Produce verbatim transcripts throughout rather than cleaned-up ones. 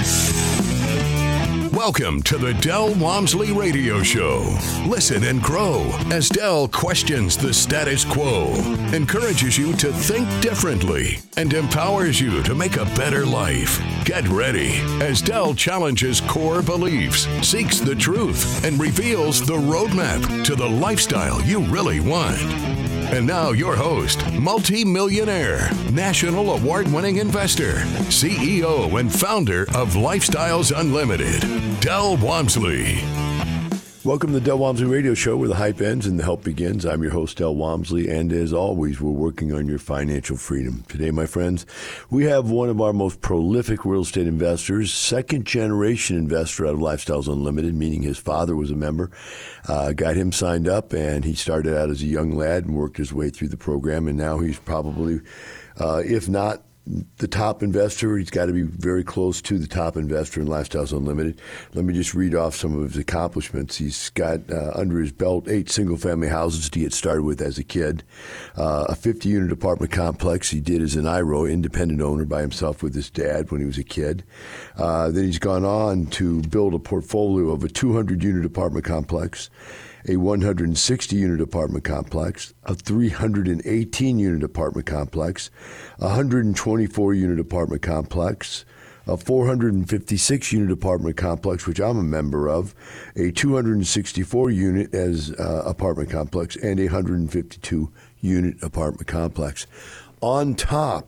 Welcome to the Del Walmsley Radio Show. Listen and grow as Del questions the status quo, encourages you to think differently, and empowers you to make a better life. Get ready as Del challenges core beliefs, seeks the truth, and reveals the roadmap to the lifestyle you really want. And now your host, multi-millionaire, national award-winning investor, C E O and founder of Lifestyles Unlimited, Del Walmsley. Welcome to the Del Walmsley Radio Show, where the hype ends and the help begins. I'm your host, Del Walmsley, and as always, we're working on your financial freedom. Today, my friends, we have one of our most prolific real estate investors, second-generation investor out of Lifestyles Unlimited, meaning his father was a member. Uh, got him signed up, and he started out as a young lad and worked his way through the program, and now he's probably, uh, if not the top investor, he's got to be very close to the top investor in Lifestyles Unlimited. Let me just read off some of his accomplishments. He's got uh, under his belt eight single-family houses to get started with as a kid, uh, a fifty-unit apartment complex he did as an I R O, independent owner by himself with his dad when he was a kid. Uh, then he's gone on to build a portfolio of a two hundred unit apartment complex, a one hundred sixty unit apartment complex, a three hundred eighteen unit apartment complex, a one hundred twenty-four unit apartment complex, a four hundred fifty-six unit apartment complex, which I'm a member of, a two hundred sixty-four unit as uh, apartment complex, and a one hundred fifty-two unit apartment complex. On top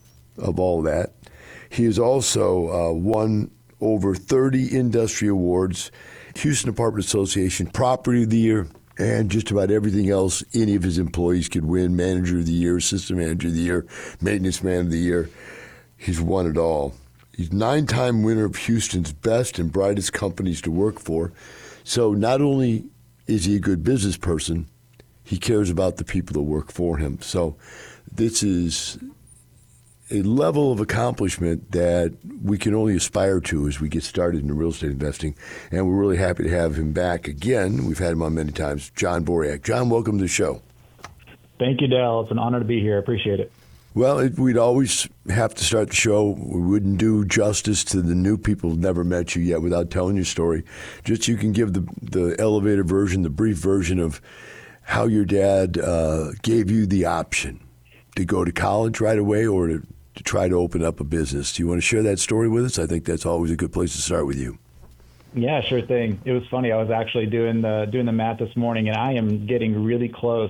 of all that, he has also uh, won over thirty industry awards, Houston Apartment Association Property of the Year, and just about everything else any of his employees could win. Manager of the Year, Assistant Manager of the Year, Maintenance Man of the Year. He's won it all. He's nine-time winner of Houston's best and brightest companies to work for. So not only is he a good business person, he cares about the people that work for him. So this is a level of accomplishment that we can only aspire to as we get started in real estate investing. And we're really happy to have him back again. We've had him on many times, John Boriak. John, welcome to the show. Thank you, Del. It's an honor to be here. I appreciate it. Well, it, we'd always have to start the show. We wouldn't do justice to the new people who've never met you yet without telling your story. Just you can give the, the elevator version, the brief version of how your dad uh, gave you the option to go to college right away or to to try to open up a business. Do you want to share that story with us? I think that's always a good place to start with you. Yeah, sure thing. It was funny. I was actually doing the doing the math this morning, and I am getting really close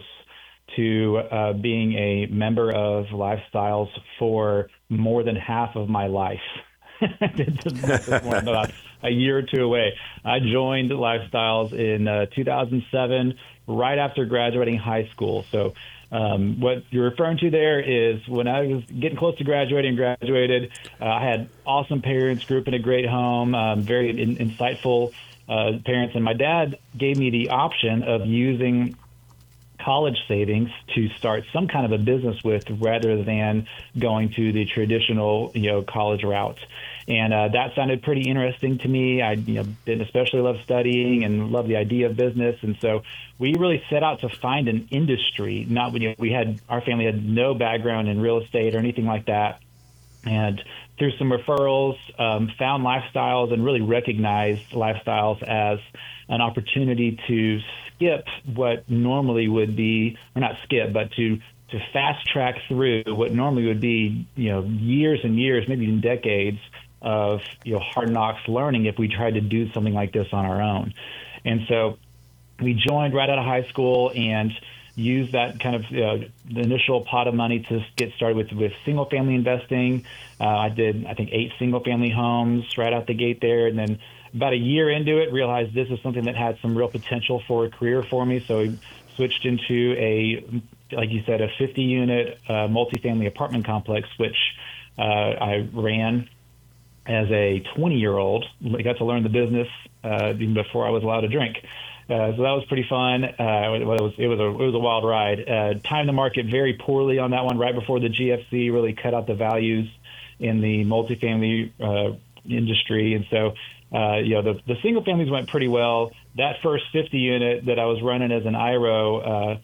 to uh, being a member of Lifestyles for more than half of my life. I did this morning, about a year or two away. I joined Lifestyles in uh, two thousand seven, right after graduating high school. So Um, what you're referring to there is when I was getting close to graduating, graduated, uh, I had awesome parents, grew up in a great home, um, very in, insightful uh, parents. And my dad gave me the option of using college savings to start some kind of a business with rather than going to the traditional, you know, college route. And uh, that sounded pretty interesting to me. I you know, didn't especially love studying and love the idea of business. And so we really set out to find an industry. Not when you know, we had our family had no background in real estate or anything like that. And through some referrals, um, found Lifestyles and really recognized Lifestyles as an opportunity to skip what normally would be, or not skip, but to to fast track through what normally would be, you know, years and years, maybe even decades of, you know, hard knocks learning if we tried to do something like this on our own. And so we joined right out of high school and used that kind of uh, the initial pot of money to get started with, with single family investing. Uh, I did, I think, eight single family homes right out the gate there. And then about a year into it, realized this is something that had some real potential for a career for me. So we switched into a, like you said, a fifty unit uh, multifamily apartment complex, which uh, I ran as a twenty-year-old. I got to learn the business uh, even before I was allowed to drink. Uh, so that was pretty fun. Uh, it was it was a it was a wild ride. Uh, timed the market very poorly on that one. Right before the G F C really cut out the values in the multifamily uh, industry, and so uh, you know the the single families went pretty well. That first fifty unit that I was running as an I R O uh,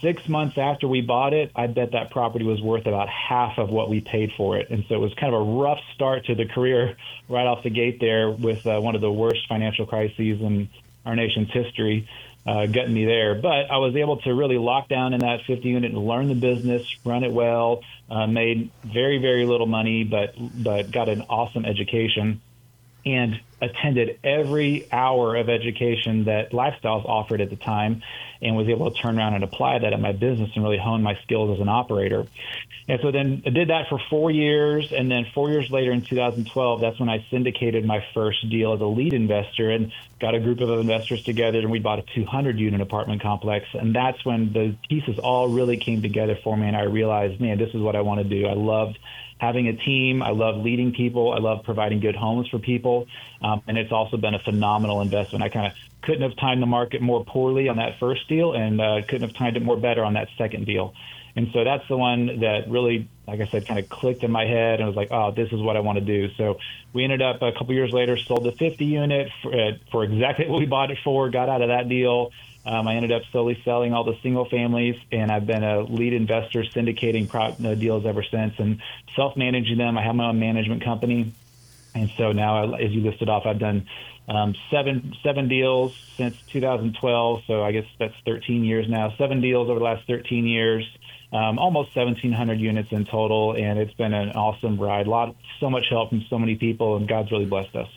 six months after we bought it, I bet that property was worth about half of what we paid for it. And so it was kind of a rough start to the career right off the gate there with uh, one of the worst financial crises in our nation's history. Uh, getting me there. But I was able to really lock down in that fifty unit and learn the business, run it well, uh, made very, very little money, but but got an awesome education and attended every hour of education that Lifestyles offered at the time and was able to turn around and apply that at my business and really hone my skills as an operator. And so then I did that for four years. And then four years later in two thousand twelve, that's when I syndicated my first deal as a lead investor and got a group of investors together, and we bought a two hundred unit apartment complex. And that's when the pieces all really came together for me. And I realized, man, this is what I want to do. I loved having a team. I love leading people. I love providing good homes for people. Um, and it's also been a phenomenal investment. I kind of couldn't have timed the market more poorly on that first deal, and uh, couldn't have timed it more better on that second deal. And so that's the one that really, like I said, kind of clicked in my head, and I was like, oh, this is what I want to do. So we ended up a couple years later, sold the fifty unit for, uh, for exactly what we bought it for, got out of that deal. Um, I ended up slowly selling all the single families, and I've been a lead investor syndicating pro- uh, deals ever since and self-managing them. I have my own management company. And so now, as you listed off, I've done um, seven seven deals since two thousand twelve. So I guess that's thirteen years now. Seven deals over the last thirteen years, um, almost seventeen hundred units in total. And it's been an awesome ride. A lot, so much help from so many people, and God's really blessed us.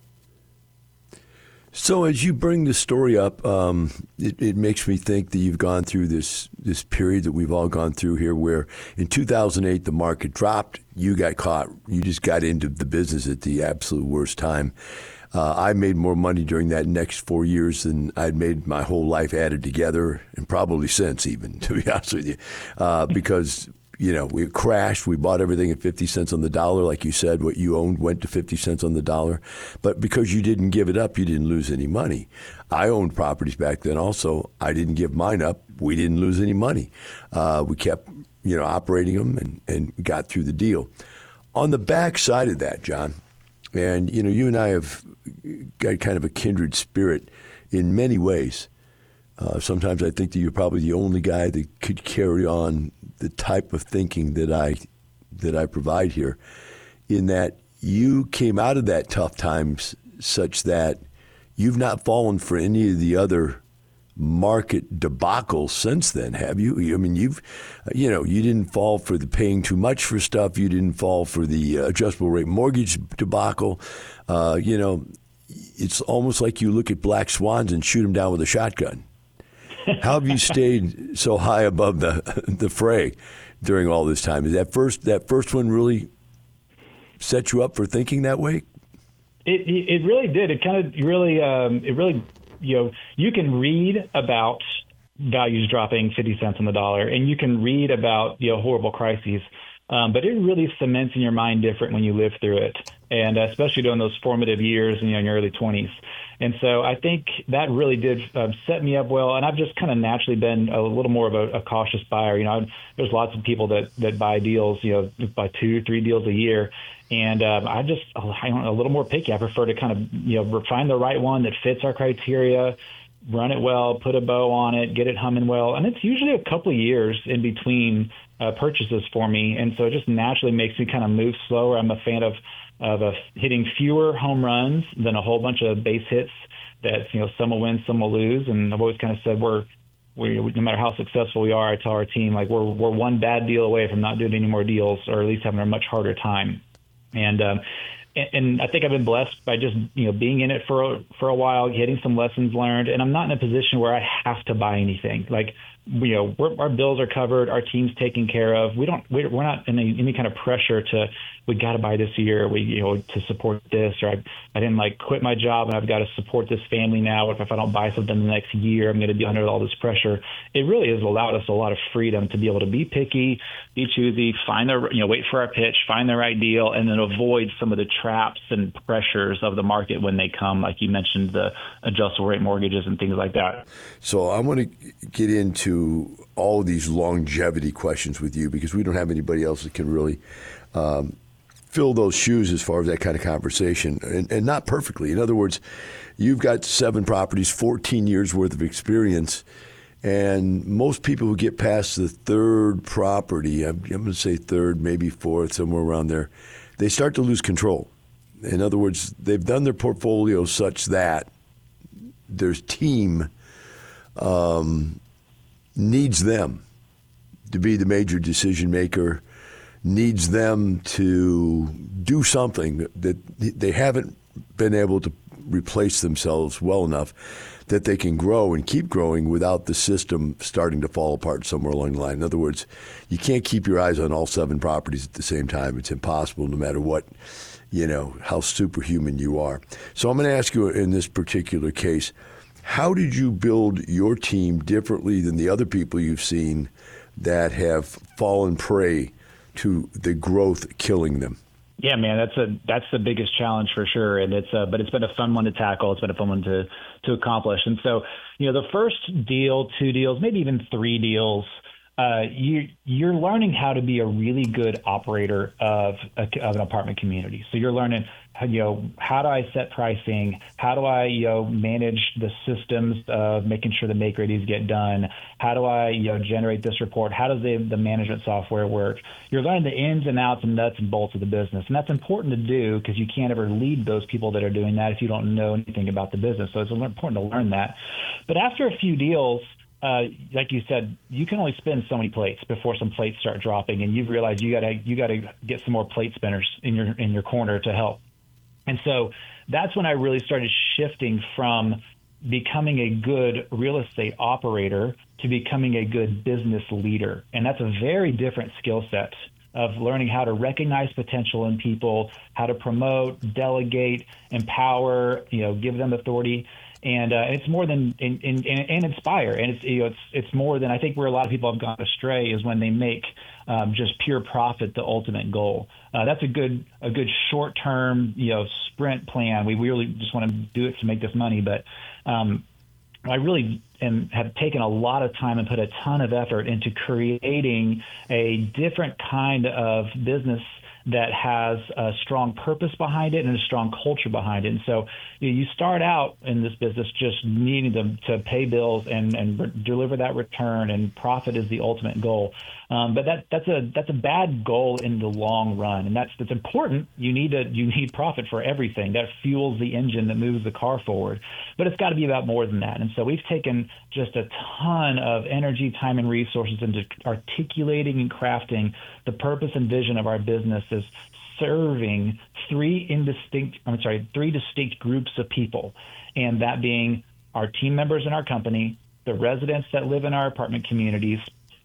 So as you bring the story up, um, it, it makes me think that you've gone through this this period that we've all gone through here, where in two thousand eight the market dropped, you got caught, you just got into the business at the absolute worst time. Uh, I made more money during that next four years than I'd made my whole life added together, and probably since even, to be honest with you, uh, because you know, we crashed. We bought everything at fifty cents on the dollar. Like you said, what you owned went to fifty cents on the dollar. But because you didn't give it up, you didn't lose any money. I owned properties back then also. I didn't give mine up. We didn't lose any money. Uh, we kept, you know, operating them and, and got through the deal. On the back side of that, John, and, you know, you and I have got kind of a kindred spirit in many ways. Uh, sometimes I think that you're probably the only guy that could carry on the type of thinking that I that I provide here, in that you came out of that tough times such that you've not fallen for any of the other market debacles since then, have you? I mean, you've, you know, you didn't fall for the paying too much for stuff. You didn't fall for the uh, adjustable rate mortgage debacle. Uh, you know, it's almost like you look at black swans and shoot them down with a shotgun. How have you stayed so high above the the fray during all this time? Is that first that first one really set you up for thinking that way? It it really did. It kind of really um, it really you know you can read about values dropping fifty cents on the dollar, and you can read about you know horrible crises, um, but it really cements in your mind different when you live through it, and uh, especially during those formative years, you know, in your early twenties. And so I think that really did uh, set me up well. And I've just kind of naturally been a little more of a, a cautious buyer. You know, I've, there's lots of people that, that buy deals, you know, buy two, three deals a year. And um, I just, I'm a little more picky. I prefer to kind of, you know, find the right one that fits our criteria, run it well, put a bow on it, get it humming well. And it's usually a couple of years in between uh, purchases for me. And so it just naturally makes me kind of move slower. I'm a fan of of uh, hitting fewer home runs than a whole bunch of base hits that, you know, some will win, some will lose. And I've always kind of said we're, we, no matter how successful we are, I tell our team, like, we're we're one bad deal away from not doing any more deals, or at least having a much harder time. And um, and, and I think I've been blessed by just, you know, being in it for a, for a while, getting some lessons learned. And I'm not in a position where I have to buy anything. Like, you know, we're, our bills are covered, our team's taken care of. We don't, we're not in any, any kind of pressure to, we got to buy this year, we, you know, to support this, or I, I didn't like quit my job and I've got to support this family now. If, if I don't buy something the next year, I'm going to be under all this pressure. It really has allowed us a lot of freedom to be able to be picky, be choosy, find the, you know, wait for our pitch, find the right deal, and then avoid some of the traps and pressures of the market when they come, like you mentioned, the adjustable rate mortgages and things like that. So I want to get into all of these longevity questions with you, because we don't have anybody else that can really um, fill those shoes as far as that kind of conversation, and, and not perfectly. In other words, you've got seven properties, fourteen years worth of experience, And most people who get past the third property, I'm, I'm going to say third, maybe fourth, somewhere around there, they start to lose control. In other words, they've done their portfolio such that their team um, needs them to be the major decision maker, needs them to do something that they haven't been able to replace themselves well enough that they can grow and keep growing without the system starting to fall apart somewhere along the line. In other words, you can't keep your eyes on all seven properties at the same time. It's impossible no matter what, you know, how superhuman you are. So I'm going to ask you in this particular case, how did you build your team differently than the other people you've seen that have fallen prey to the growth killing them? Yeah, man, that's a that's the biggest challenge for sure, and it's a, but it's been a fun one to tackle. It's been a fun one to to accomplish. And so, you know, the first deal, two deals, maybe even three deals, uh, you you're learning how to be a really good operator of a, of an apartment community. So you're learning, you know, how do I set pricing? How do I, you know, manage the systems of making sure the make readies get done? How do I, you know, generate this report? How does the, the management software work? You're learning the ins and outs and nuts and bolts of the business. And that's important to do because you can't ever lead those people that are doing that if you don't know anything about the business. So it's important to learn that. But after a few deals, uh, like you said, you can only spin so many plates before some plates start dropping, and you've realized you gotta you gotta get some more plate spinners in your in your corner to help. And so that's when I really started shifting from becoming a good real estate operator to becoming a good business leader. And that's a very different skill set of learning how to recognize potential in people, how to promote, delegate, empower, you know, give them authority. And uh, it's more than and, and, and inspire. And it's, you know, it's it's more than, I think where a lot of people have gone astray is when they make um, just pure profit the ultimate goal. Uh, that's a good a good short term, you know, sprint plan. We really just want to do it to make this money, but um, I really am, have taken a lot of time and put a ton of effort into creating a different kind of business that has a strong purpose behind it and a strong culture behind it. And so you, know, you start out in this business just needing them to pay bills and, and re- deliver that return, and profit is the ultimate goal. Um, but that that's a that's a bad goal in the long run, and that's that's important. You need to you need profit for everything. That fuels the engine that moves the car forward. But it's got to be about more than that. And so we've taken just a ton of energy, time, and resources into articulating and crafting the purpose and vision of our business as serving three indistinct I'm sorry three distinct groups of people, and that being our team members in our company, the residents that live in our apartment communities,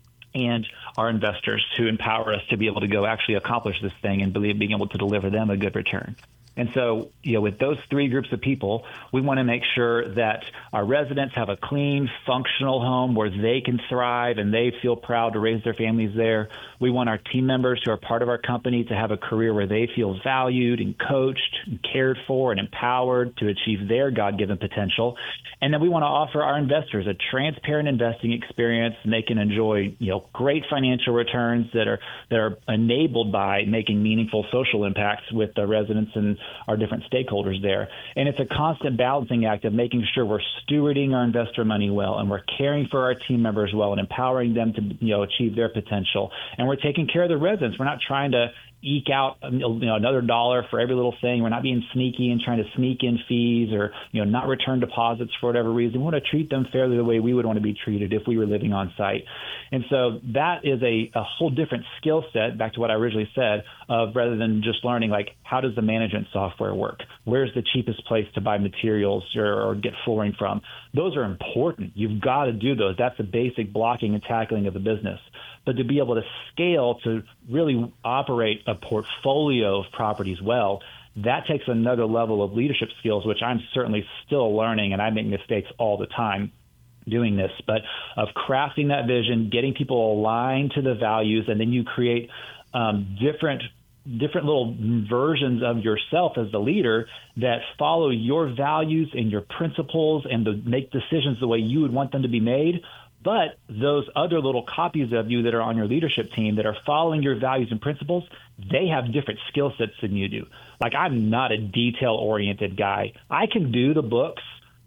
and our investors, to empower us to be able to go actually accomplish this thing and believe being able to deliver them a good return. And so, you know, with those three groups of people, we want to make sure that our residents have a clean, functional home where they can thrive and they feel proud to raise their families there. We want our team members who are part of our company to have a career where they feel valued and coached and cared for and empowered to achieve their God-given potential. And then we want to offer our investors a transparent investing experience, and they can enjoy, you know, great financial returns that are that are enabled by making meaningful social impacts with the residents and our different stakeholders there. And it's a constant balancing act of making sure we're stewarding our investor money well, and we're caring for our team members well, and empowering them to, you know, achieve their potential. And we're taking care of the residents. We're not trying to eke out, you know, another dollar for every little thing. We're not being sneaky and trying to sneak in fees or, you know, not return deposits for whatever reason. We want to treat them fairly the way we would want to be treated if we were living on site. And so that is a, a whole different skill set, back to what I originally said, of rather than just learning, like, how does the management software work? Where's the cheapest place to buy materials or, or get flooring from? Those are important. You've got to do those. That's the basic blocking and tackling of the business. But to be able to scale to really operate a portfolio of properties well, that takes another level of leadership skills, which I'm certainly still learning, and I make mistakes all the time doing this, but of crafting that vision, getting people aligned to the values, and then you create um, different different little versions of yourself as the leader that follow your values and your principles and to make decisions the way you would want them to be made. But those other little copies of you that are on your leadership team that are following your values and principles, they have different skill sets than you do. Like, I'm not a detail-oriented guy. I can do the books,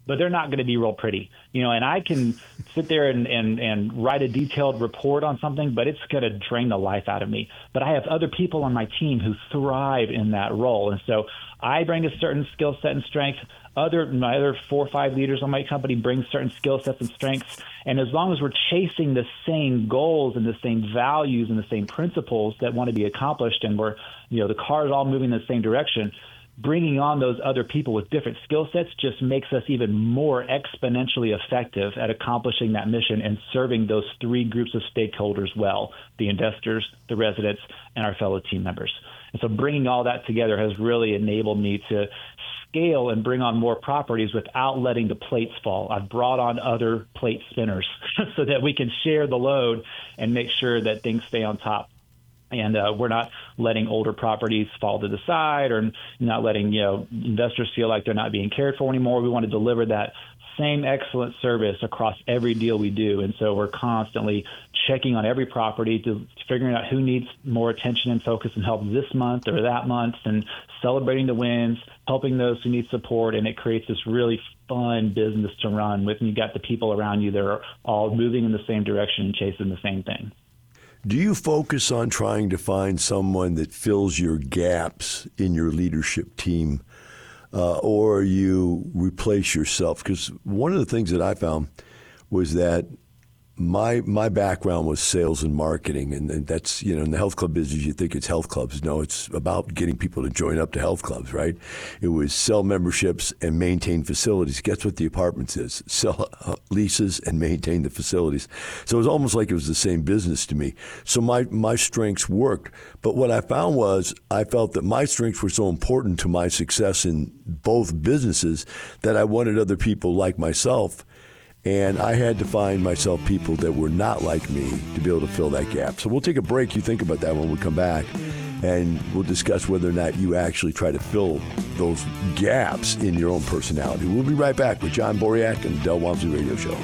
but they're not going to be real pretty, you know, and I can sit there and, and, and write a detailed report on something, but it's going to drain the life out of me. But I have other people on my team who thrive in that role. And so I bring a certain skill set and strength. Other, my other four or five leaders on my company bring certain skill sets and strengths. And as long as we're chasing the same goals and the same values and the same principles that want to be accomplished, and we're, you know, the car is all moving in the same direction, bringing on those other people with different skill sets just makes us even more exponentially effective at accomplishing that mission and serving those three groups of stakeholders well: the investors, the residents, and our fellow team members. And so bringing all that together has really enabled me to scale and bring on more properties without letting the plates fall. I've brought on other plate spinners so that we can share the load and make sure that things stay on top. And uh, we're not letting older properties fall to the side, or not letting, you know, investors feel like they're not being cared for anymore. We want to deliver that same excellent service across every deal we do. And so we're constantly checking on every property, to figuring out who needs more attention and focus and help this month or that month, and celebrating the wins, helping those who need support. And it creates this really fun business to run with. And you got the people around you that are all moving in the same direction and chasing the same thing. Do you focus on trying to find someone that fills your gaps in your leadership team, uh, or you replace yourself? Because one of the things that I found was that my my background was sales and marketing, and, and that's, you know, in the health club business, you think it's health clubs. No, it's about getting people to join up to health clubs, right? It was sell memberships and maintain facilities. Guess what the apartments is? Sell uh, leases and maintain the facilities. So it was almost like it was the same business to me. So my, my strengths worked. But what I found was I felt that my strengths were so important to my success in both businesses that I wanted other people like myself. And I had to find myself people that were not like me to be able to fill that gap. So we'll take a break. You think about that when we come back. And we'll discuss whether or not you actually try to fill those gaps in your own personality. We'll be right back with John Boriak and the Del Walmsley Radio Show.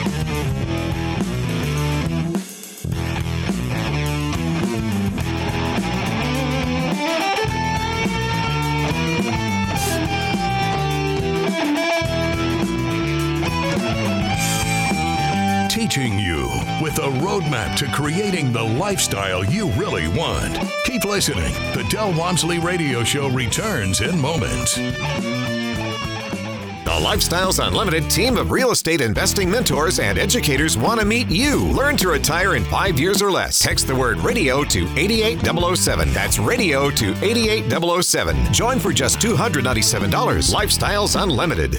Teaching you with a roadmap to creating the lifestyle you really want. Keep listening. The Del Walmsley Radio Show returns in moments. The Lifestyles Unlimited team of real estate investing mentors and educators want to meet you. Learn to retire in five years or less. Text the word radio to eight eight zero zero seven. That's radio to eight eight zero zero seven. Join for just two hundred ninety-seven dollars. Lifestyles Unlimited.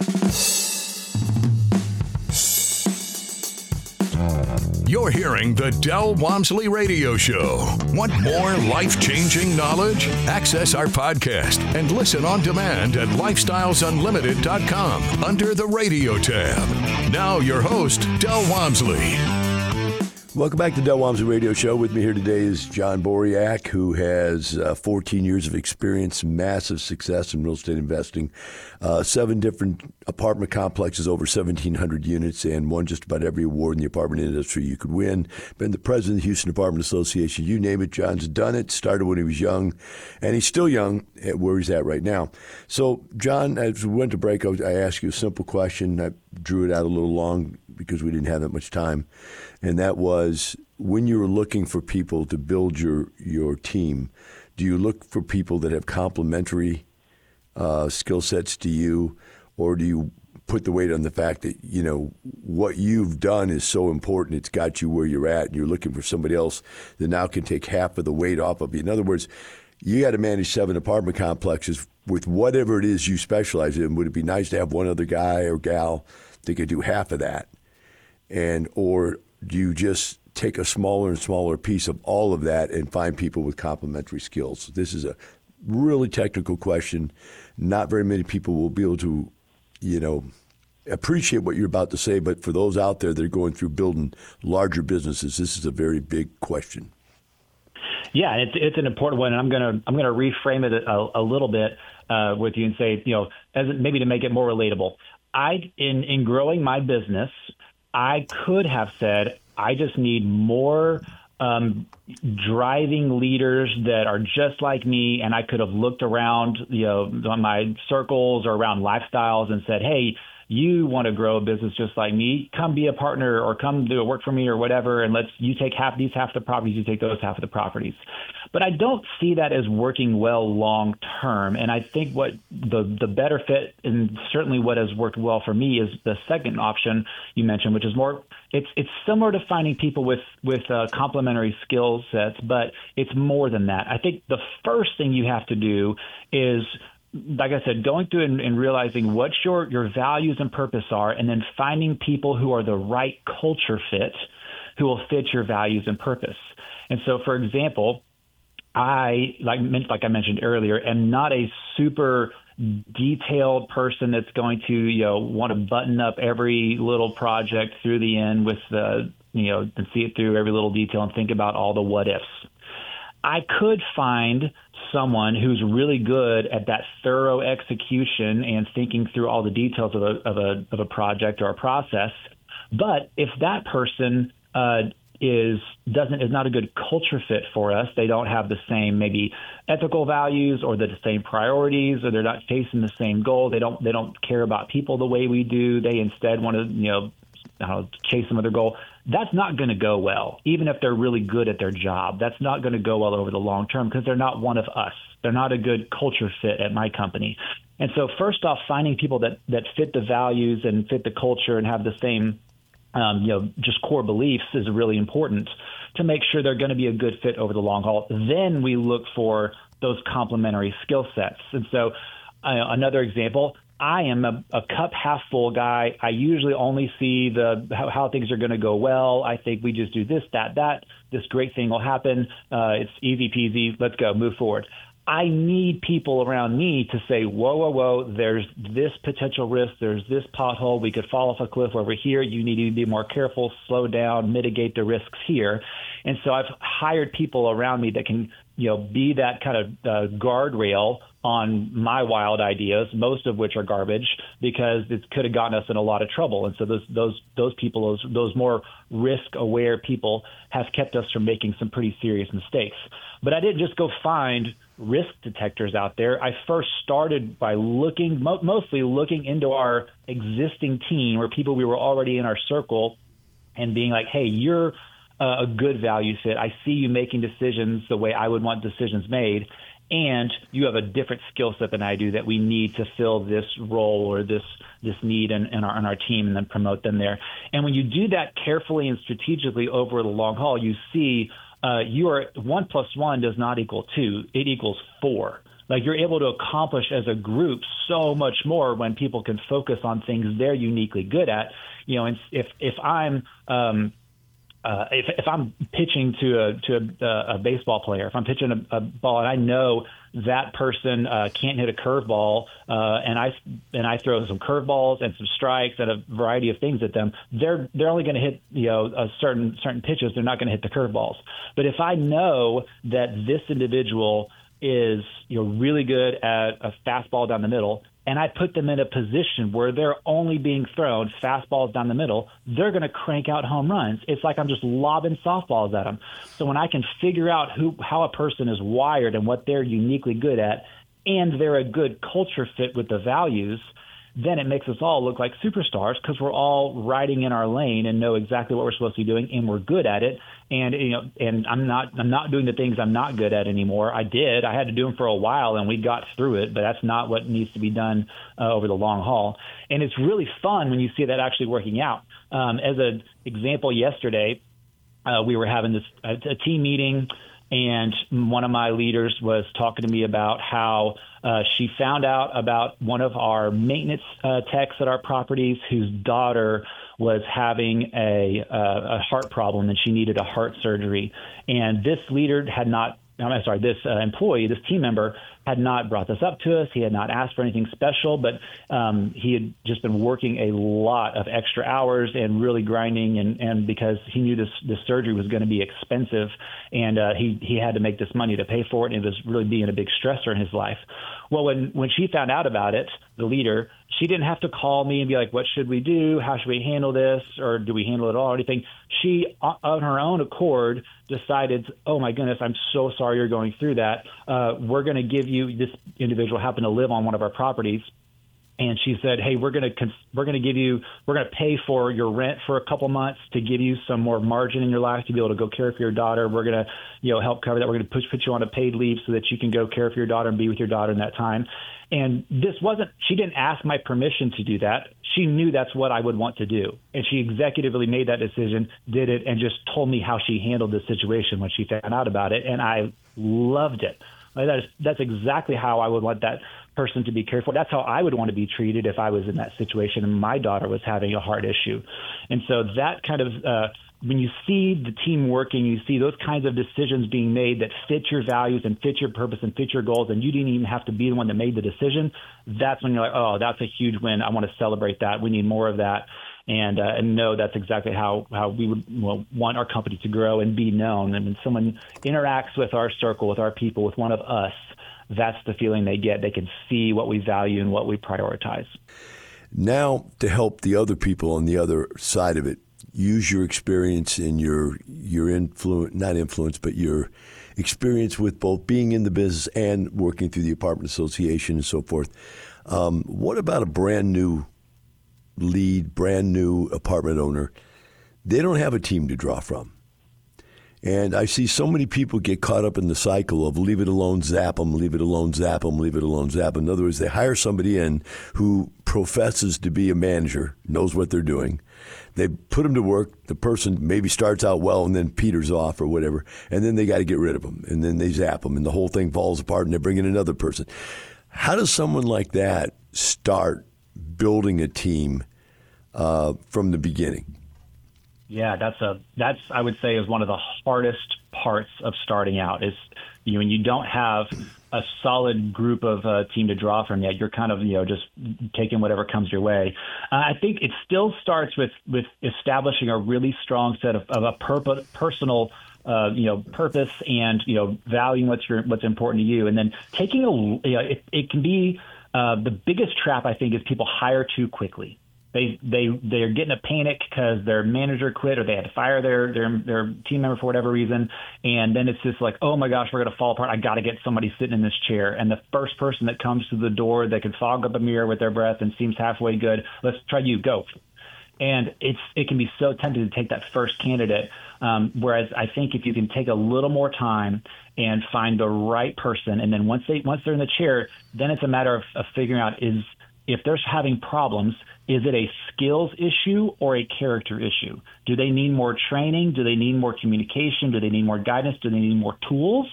You're hearing the Del Walmsley Radio Show. Want more life-changing knowledge? Access our podcast and listen on demand at lifestyles unlimited dot com under the radio tab. Now your host, Del Walmsley. Welcome back to the Del Walmsley Radio Show. With me here today is John Boriak, who has uh, fourteen years of experience, massive success in real estate investing, uh, seven different apartment complexes, over seventeen hundred units, and won just about every award in the apartment industry you could win. Been the president of the Houston Apartment Association. You name it, John's done it. Started when he was young, and he's still young at where he's at right now. So, John, as we went to break, I asked you a simple question. I drew it out a little long because we didn't have that much time. And that was, when you were looking for people to build your, your team, do you look for people that have complementary uh, skill sets to you, or do you put the weight on the fact that, you know, what you've done is so important, it's got you where you're at, and you're looking for somebody else that now can take half of the weight off of you? In other words, you got to manage seven apartment complexes with whatever it is you specialize in. Would it be nice to have one other guy or gal that could do half of that? And or do you just take a smaller and smaller piece of all of that and find people with complementary skills? This is a really technical question. Not very many people will be able to, you know, appreciate what you're about to say, but for those out there that are going through building larger businesses, this is a very big question. Yeah, it's it's an important one, and I'm gonna I'm gonna reframe it a, a little bit uh, with you and say, you know, as maybe to make it more relatable. I in in growing my business, I could have said, I just need more um, driving leaders that are just like me. And I could have looked around, you know, on my circles or around lifestyles and said, hey, you want to grow a business just like me, come be a partner or come do a work for me or whatever, and let's you take half these half the properties, you take those half of the properties. But I don't see that as working well long term. And I think what the the better fit, and certainly what has worked well for me, is the second option you mentioned, which is more it's it's similar to finding people with with uh, complementary skill sets, but it's more than that. I think the first thing you have to do is, like I said, going through and, and realizing what your, your values and purpose are, and then finding people who are the right culture fit, who will fit your values and purpose. And so, for example, I, like, like I mentioned earlier, am not a super detailed person that's going to, you know, want to button up every little project through the end with the, you know, and see it through every little detail and think about all the what ifs. I could find someone who's really good at that thorough execution and thinking through all the details of a of a of a project or a process. But if that person uh, is doesn't is not a good culture fit for us, they don't have the same maybe ethical values or the same priorities, or they're not facing the same goal. They don't they don't care about people the way we do. They instead want to, you know, I don't know, chase some other goal. That's not going to go well, even if they're really good at their job. That's not going to go well over the long term because they're not one of us. They're not a good culture fit at my company. And so first off, finding people that, that fit the values and fit the culture and have the same, um, you know, just core beliefs is really important to make sure they're going to be a good fit over the long haul. Then we look for those complementary skill sets. And so uh, another example, I am a, a cup half full guy. I usually only see the how, how things are going to go well. I think we just do this, that, that. This great thing will happen. Uh, it's easy peasy. Let's go, move forward. I need people around me to say, whoa, whoa, whoa, there's this potential risk. There's this pothole. We could fall off a cliff over here. You need to be more careful, slow down, mitigate the risks here. And so I've hired people around me that can, you know, be that kind of uh, guardrail on my wild ideas, most of which are garbage, because it could have gotten us in a lot of trouble. And so those those those people, those those more risk-aware people, have kept us from making some pretty serious mistakes. But I didn't just go find risk detectors out there. I first started by looking, mo- mostly looking into our existing team, or people we were already in our circle, and being like, hey, you're uh, a good value fit. I see you making decisions the way I would want decisions made. And you have a different skill set than I do that we need to fill this role or this this need in, in, our, in our team, and then promote them there. And when you do that carefully and strategically over the long haul, you see uh, you are one plus one does not equal two. It equals four. Like, you're able to accomplish as a group so much more when people can focus on things they're uniquely good at. You know, and if if I'm um, Uh, if, if I'm pitching to a to a, a baseball player, if I'm pitching a, a ball and I know that person uh, can't hit a curveball, uh, and I and I throw some curveballs and some strikes and a variety of things at them, they're they're only going to hit, you know, a certain certain pitches. They're not going to hit the curveballs. But if I know that this individual is, you know, really good at a fastball down the middle, and I put them in a position where they're only being thrown fastballs down the middle, they're going to crank out home runs. It's like I'm just lobbing softballs at them. So when I can figure out who how a person is wired and what they're uniquely good at, and they're a good culture fit with the values, then it makes us all look like superstars, because we're all riding in our lane and know exactly what we're supposed to be doing, and we're good at it. And, you know, and I'm not I'm not doing the things I'm not good at anymore. I did. I had to do them for a while, and we got through it, but that's not what needs to be done uh, over the long haul. And it's really fun when you see that actually working out. Um, as an example, yesterday, uh, we were having this a, a team meeting, and one of my leaders was talking to me about how uh, she found out about one of our maintenance uh, techs at our properties whose daughter was having a, uh, a heart problem, and she needed a heart surgery. And this leader had not, I'm sorry, this uh, employee, this team member had not brought this up to us. He had not asked for anything special, but um, he had just been working a lot of extra hours and really grinding, and, and because he knew this, this surgery was going to be expensive, and uh, he, he had to make this money to pay for it, and it was really being a big stressor in his life. Well, when, when she found out about it, the leader, she didn't have to call me and be like, what should we do? How should we handle this? Or do we handle it all or anything? She, on her own accord, decided, oh, my goodness, I'm so sorry you're going through that. Uh, we're going to give you, this individual happened to live on one of our properties. And she said, hey, we're going to we're going to give you we're going to pay for your rent for a couple months to give you some more margin in your life to be able to go care for your daughter. We're going to, you know, help cover that. We're going to push, put you on a paid leave so that you can go care for your daughter and be with your daughter in that time. And this wasn't she didn't ask my permission to do that. She knew that's what I would want to do. And she executively made that decision, did it, and just told me how she handled the situation when she found out about it. And I loved it. Like that is, that's exactly how I would want that person to be cared for. That's how I would want to be treated if I was in that situation and my daughter was having a heart issue. And so that kind of, uh, when you see the team working, you see those kinds of decisions being made that fit your values and fit your purpose and fit your goals, and you didn't even have to be the one that made the decision, that's when you're like, oh, that's a huge win. I want to celebrate that. We need more of that. And, uh, and know that's exactly how, how we would well, want our company to grow and be known. And when someone interacts with our circle, with our people, with one of us, that's the feeling they get. They can see what we value and what we prioritize. Now, to help the other people on the other side of it, use your experience and your your influence, not influence, but your experience with both being in the business and working through the apartment association and so forth. Um, what about a brand new lead, brand new apartment owner? They don't have a team to draw from. And I see so many people get caught up in the cycle of leave it alone, zap them, leave it alone, zap them, leave it alone, zap them. In other words, they hire somebody in who professes to be a manager, knows what they're doing. They put them to work. The person maybe starts out well and then peters off or whatever, and then they got to get rid of them, and then they zap them, and the whole thing falls apart, and they bring in another person. How does someone like that start building a team uh, from the beginning? Yeah, that's a that's I would say is one of the hardest parts of starting out. Is you know, when you don't have a solid group of uh, team to draw from yet, you're kind of you know just taking whatever comes your way. Uh, I think it still starts with with establishing a really strong set of, of a purpose, personal. Uh, you know, purpose and you know, valuing what's your what's important to you, and then taking a. You know, it, it can be uh, the biggest trap I think is people hire too quickly. They they they're getting a panic because their manager quit or they had to fire their their their team member for whatever reason, and then it's just like, oh my gosh, we're gonna fall apart. I got to get somebody sitting in this chair, and the first person that comes to the door that can fog up a mirror with their breath and seems halfway good, let's try you, go. And it's it can be so tempting to take that first candidate. Um, whereas I think if you can take a little more time and find the right person, and then once they once they're in the chair, then it's a matter of, of figuring out is if they're having problems, is it a skills issue or a character issue? Do they need more training? Do they need more communication? Do they need more guidance? Do they need more tools?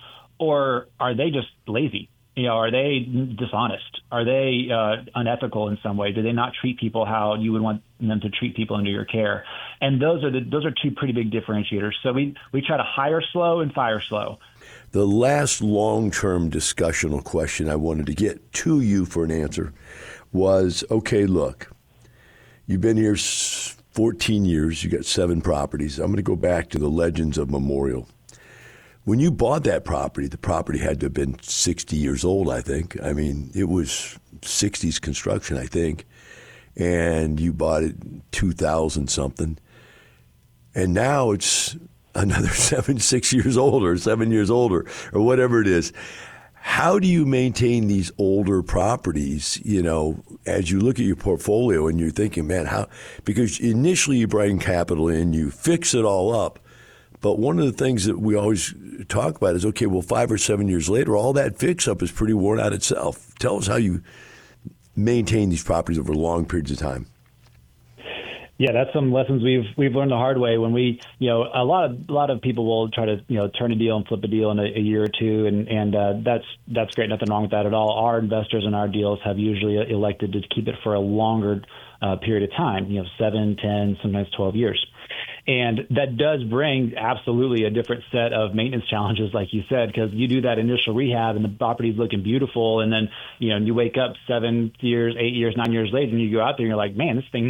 Or are they just lazy? You know, are they dishonest? Are they uh, unethical in some way? Do they not treat people how you would want them to treat people under your care? And those are the those are two pretty big differentiators. So we, we try to hire slow and fire slow. The last long-term discussional question I wanted to get to you for an answer was, okay, look, you've been here fourteen years, you got seven properties. I'm going to go back to the legends of Memorial. When you bought that property, the property had to have been sixty years old, I think. I mean, it was sixties construction, I think. And you bought it two thousand something. And now it's another seven, six years older, seven years older, or whatever it is. How do you maintain these older properties, you know, as you look at your portfolio and you're thinking, man, how, because initially you bring capital in, you fix it all up. But one of the things that we always talk about is, okay, well, five or seven years later, all that fix-up is pretty worn out itself. Tell us how you maintain these properties over long periods of time. Yeah, that's some lessons we've we've learned the hard way. When we, you know, a lot of a lot of people will try to, you know, turn a deal and flip a deal in a, a year or two, and and uh, that's that's great. Nothing wrong with that at all. Our investors in our deals have usually elected to keep it for a longer uh, period of time. You know, seven, ten, sometimes twelve years. And that does bring absolutely a different set of maintenance challenges, like you said, because you do that initial rehab and the property's looking beautiful. And then, you know, you wake up seven years, eight years, nine years later, and you go out there and you're like, man, this thing needs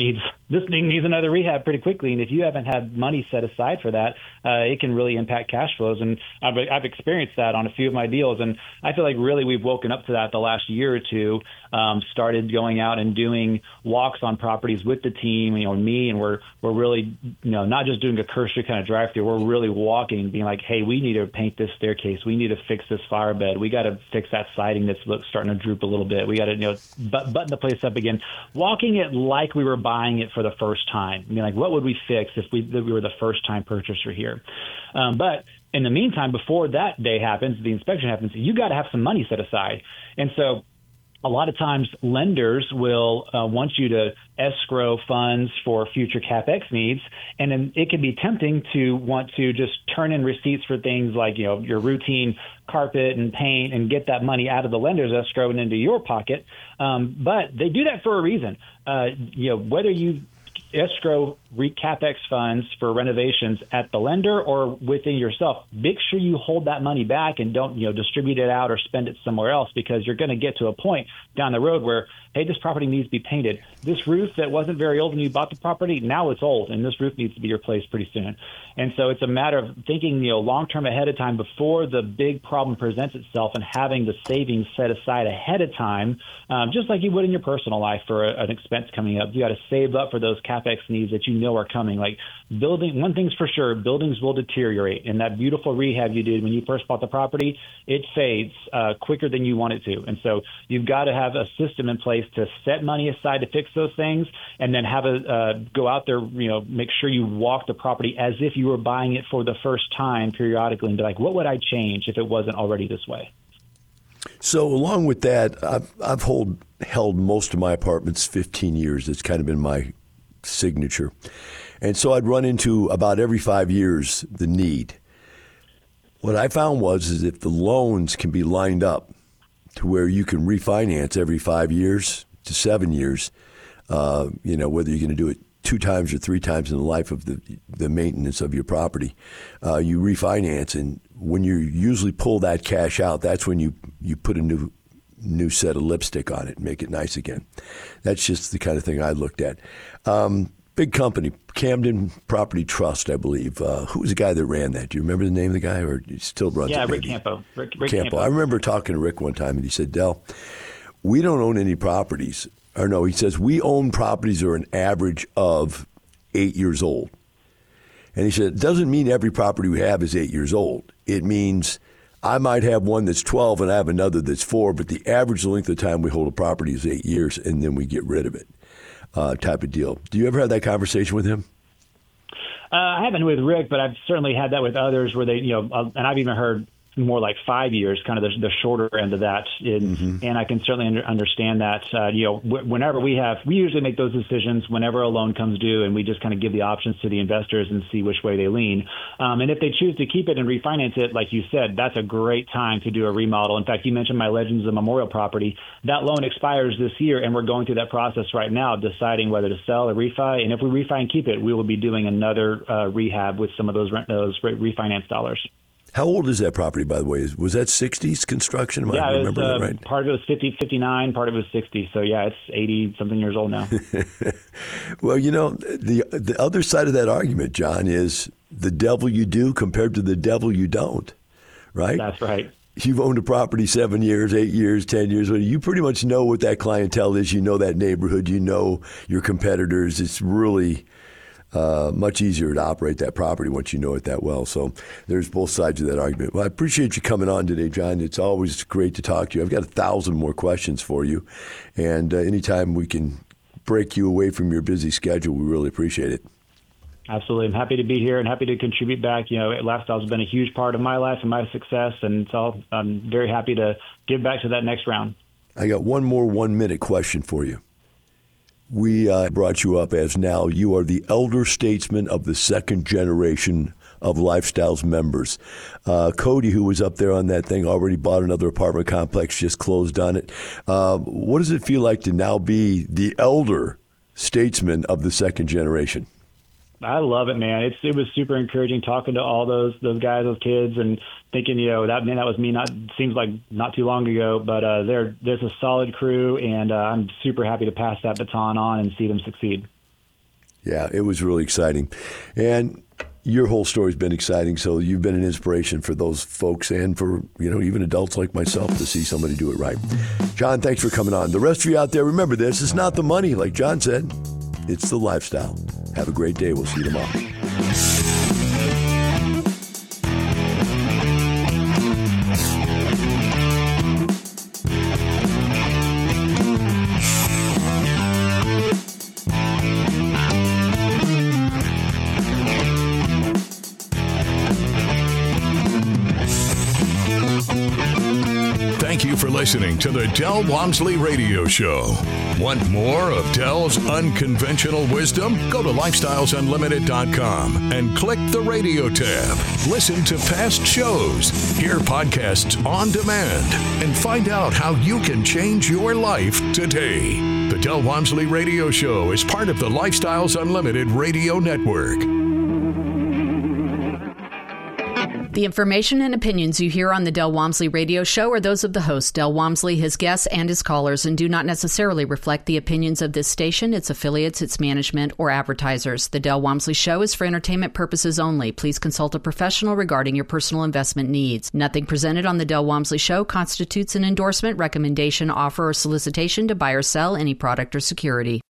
this thing needs another rehab pretty quickly. And if you haven't had money set aside for that, uh, it can really impact cash flows. And I've, I've experienced that on a few of my deals. And I feel like really we've woken up to that the last year or two, um, started going out and doing walks on properties with the team, you know, me, and we're, we're really, you know, not just doing a cursory kind of drive through. We're really walking, being like, hey, we need to paint this staircase. We need to fix this fire bed. We got to fix that siding that's look, starting to droop a little bit. We got to, you know, but, button the place up again, walking it like we were buying it for the first time. I mean, like, what would we fix if we, if we were the first time purchaser here? Um, but in the meantime, before that day happens, the inspection happens, you got to have some money set aside. And so a lot of times lenders will uh, want you to escrow funds for future CapEx needs. And then it can be tempting to want to just turn in receipts for things like, you know, your routine carpet and paint and get that money out of the lender's escrow and into your pocket. Um, but they do that for a reason. Uh, you know, whether you escrow re- CapEx funds for renovations at the lender or within yourself, make sure you hold that money back and don't, you know, distribute it out or spend it somewhere else, because you're going to get to a point down the road where, hey, this property needs to be painted. This roof that wasn't very old when you bought the property, now it's old, and this roof needs to be replaced pretty soon. And so it's a matter of thinking, you know, long-term ahead of time before the big problem presents itself, and having the savings set aside ahead of time, um, just like you would in your personal life for a, an expense coming up. You got to save up for those CapEx needs that you know are coming. Like building, one thing's for sure, buildings will deteriorate, and that beautiful rehab you did when you first bought the property, it fades uh, quicker than you want it to. And so you've got to have a system in place to set money aside to fix those things, and then have a uh, go out there, you know, make sure you walk the property as if you were buying it for the first time periodically, and be like, what would I change if it wasn't already this way? So along with that, I've, I've hold, held most of my apartments fifteen years. It's kind of been my signature. And so I'd run into about every five years the need. What I found was is if the loans can be lined up to where you can refinance every five years to seven years, uh, you know, whether you're going to do it two times or three times in the life of the the maintenance of your property, uh, you refinance, and when you usually pull that cash out, that's when you, you put a new new set of lipstick on it and make it nice again. That's just the kind of thing I looked at. Um, big company, Camden Property Trust, I believe. Uh, who was the guy that ran that? Do you remember the name of the guy, or he still runs yeah, it? Yeah, Rick maybe? Campo. Rick, Rick Campo. Campo. I remember talking to Rick one time, and he said, Del, we don't own any properties. Or no, he says, we own properties that are an average of eight years old. And he said, it doesn't mean every property we have is eight years old. It means I might have one that's twelve and I have another that's four, but the average length of time we hold a property is eight years, and then we get rid of it, uh, type of deal. Do you ever have that conversation with him? Uh, I haven't with Rick, but I've certainly had that with others where they, you know, uh, and I've even heard more like five years, kind of the, the shorter end of that. And, mm-hmm. and I can certainly under, understand that. Uh, you know, w- whenever we have, we usually make those decisions whenever a loan comes due, and we just kind of give the options to the investors and see which way they lean. Um, and if they choose to keep it and refinance it, like you said, that's a great time to do a remodel. In fact, you mentioned my Legends of Memorial property. That loan expires this year, and we're going through that process right now, deciding whether to sell or refi. And if we refi and keep it, we will be doing another uh, rehab with some of those rent, those refinance dollars. How old is that property, by the way? Was that sixties construction? Am yeah, I remember was, uh, that right? Part of it was fifty, fifty-nine, part of it was sixty. So, yeah, it's eighty-something years old now. Well, you know, the the other side of that argument, John, is the devil you do compared to the devil you don't, right? That's right. You've owned a property seven years, eight years, ten years. You pretty much know what that clientele is. You know that neighborhood. You know your competitors. It's really Uh, much easier to operate that property once you know it that well. So there's both sides of that argument. Well, I appreciate you coming on today, John. It's always great to talk to you. I've got a thousand more questions for you. And uh, anytime we can break you away from your busy schedule, we really appreciate it. Absolutely. I'm happy to be here and happy to contribute back. You know, Lifestyle has been a huge part of my life and my success. And so I'm very happy to give back to that next round. I got one more one-minute question for you. We uh, brought you up as now you are the elder statesman of the second generation of Lifestyles members. Uh, Cody, who was up there on that thing, already bought another apartment complex, just closed on it. Uh, what does it feel like to now be the elder statesman of the second generation? I love it, man. It's it was super encouraging talking to all those those guys, those kids, and thinking, you know, that man, that was me. Not seems like not too long ago, but uh, they're there's a solid crew, and uh, I'm super happy to pass that baton on and see them succeed. Yeah, it was really exciting. And your whole story's been exciting, so you've been an inspiration for those folks and for, you know, even adults like myself to see somebody do it right. John, thanks for coming on. The rest of you out there, remember this, it's not the money, like John said. It's the lifestyle. Have a great day. We'll see you tomorrow. Thank you for listening to the Del Walmsley Radio Show. Want more of Del's unconventional wisdom? Go to lifestyles unlimited dot com and click the radio tab. Listen to past shows, hear podcasts on demand, and find out how you can change your life today. The Del Walmsley Radio Show is part of the Lifestyles Unlimited Radio Network. The information and opinions you hear on the Del Walmsley Radio Show are those of the host, Del Walmsley, his guests, and his callers, and do not necessarily reflect the opinions of this station, its affiliates, its management, or advertisers. The Del Walmsley Show is for entertainment purposes only. Please consult a professional regarding your personal investment needs. Nothing presented on the Del Walmsley Show constitutes an endorsement, recommendation, offer, or solicitation to buy or sell any product or security.